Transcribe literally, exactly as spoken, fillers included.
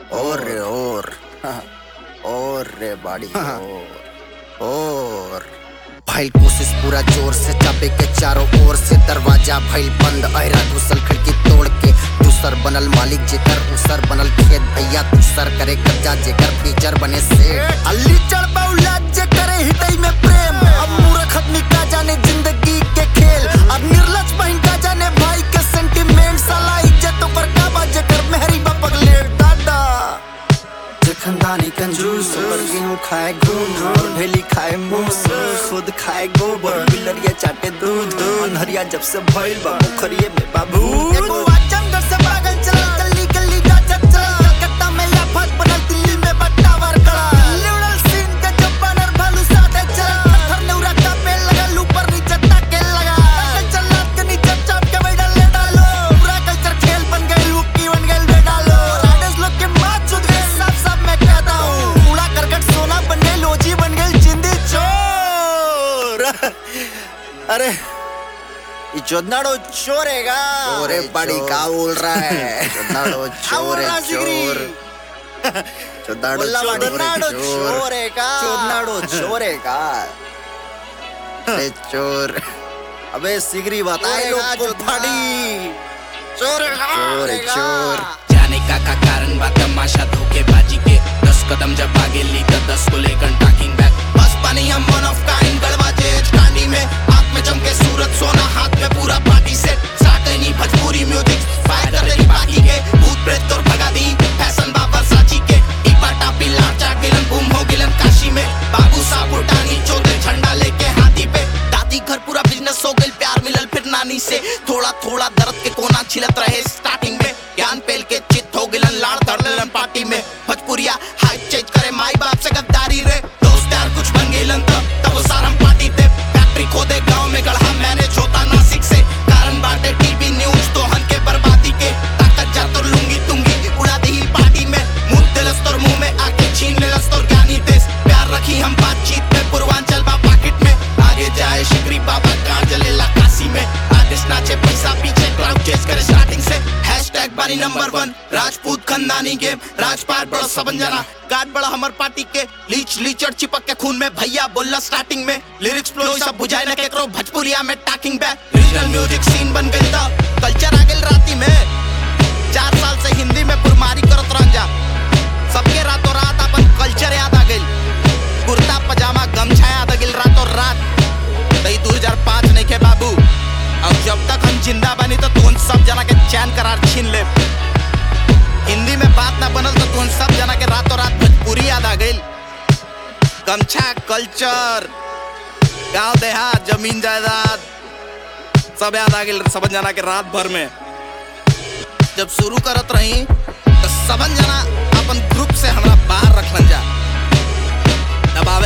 और रे और और रे बाड़ी और और भइल कोशिश पूरा जोर से चापे के चारों ओर से दरवाजा भइल बंद अहरा घुसल खिड़की तोड़ के दूसर बनल मालिक जेकर उसर बनल खेत भैया दूसर करे कब्जा जेकर फीचर बने सेठ अल्ली चढ़ बौला जे करे हृदय में प्रेम अब मूर्ख आदमी का जाने जिंदगी के खेल अब निर्लज बहन का जाने भाई के सेंटीमेंट साला इज्जत पर का बाजे कर मेहरी बापक ले दादा खानदानी कंजूस पर गेहूं खाए घूम और भेली खाए मूस खुद खाए गोबर बिलरिया चाटे दूध अनहरिया जब से भइल बा पोखरिए में बाबू एगो आजमगढ़ से पागल चला गली गली जा जा चला कलकत्ता में लाफत बनल दिल्ली में बट्टावर कड़ा लिवड़ल सीन के जब बनर भालू साथे चला पत्थर नेउरा का पेड़ लगा ऊपर नीचे ताके लगा चला के नीचे चाप के बैठा ले डालो पूरा कल्चर खेल बन गई लुकी बन गई ले डालो राइडर्स लोग के मार चुद गए सब सब मैं कहता हूँ कूड़ा करकट सोना बन गई लोजी बन गई जिंदी चोर अरे ये चोदनाडो चोरेगा चोरे बड़ी का बोल रहा है चोदनाडो चोरे चोर चोदनाडो चोदनाडो चोरेगा चोदनाडो चोरेगा अरे चोर अबे सिगरी बताएगा जो फड़ी चोर चोर चोर जाने का का कारण बा तमाशा धोखेबाजी के दस कदम जब आगे ली तो दस को लेकर टॉकिंग बैक बस पानी हम वन ऑफ काइंड गड़वाजे कांडी में आंख में चमके सूरत सोना हाथ में पूरा पार्टी सेट साटे नहीं भोजपुरी म्यूजिक फायर कर रही बाकी के भूत प्रेत और भगा दी फैशन बाबा साची के इपा टापी लाचा गिलन बूम हो गिलन काशी में बाबू साहब उठानी चौधरी झंडा लेके हाथी पे दादी घर पूरा बिजनेस हो गई प्यार मिलल फिर नानी से थोड़ा थोड़ा दर्द के कोना छिलत रहे स्टार्टिंग में ज्ञान पेल के चित हो गिलन लाड़ धरलन पार्टी में भोजपुरिया हाइप चेंज करे माई बाप से गद्दारी रे दोस्त यार कुछ बन गिलन तब तब वो सारम पार्टी थे फैक्ट्री खोदे गांव में गढ़ा मैनेज होता नासिक से कारण बाटे टीवी न्यूज तो हन के बर्बादी के ताकत जा तो लूंगी तुंगी उड़ा दी पार्टी में मुंह दिलस तोर मुंह में आके छीन लेलस तोर ज्ञानी देश प्यार रखी हम बातचीत में पूर्वांचल बा पाकिट में आगे जाए शिकरी बाबा कार जलेला काशी में आदेश नाचे पैसा पीछे क्राउड चेस करे स्टार्टिंग से हैशटैग बारी नंबर वन राजपूत खानदानी गेम राजपाट बड़ा सबन जना गार्ड बड़ा हमर पार्टी के लीच लीचड़ चिपक के खून में भैया बोलना स्टार्टिंग में लिरिक्स फ्लो सब बुझाए न केकरो भोजपुरिया में talking back regional music scene बन गई था कल्चर आ गेल राती में चार साल से हिंदी में पुरमारी करत रहन जा सबके रातों रात अपन कल्चर याद आ गेल कुर्ता पजामा गमछा याद आ गेल रातों रात तई दो हज़ार पाँच नहीं के बाबू अब जब तक हम जिंदा बनी तो तुम सब जना के चैन करार छीन ले हिंदी में बात ना बनल तो तुम सब जना के रातों रात भोजपुरी याद आ गई गमछा कल्चर गांव देहात जमीन जायदाद सब याद आ गई सब जना के रात भर में जब शुरू करत रही तो सब जना अपन ग्रुप से हमरा बाहर रखलन जा दबावे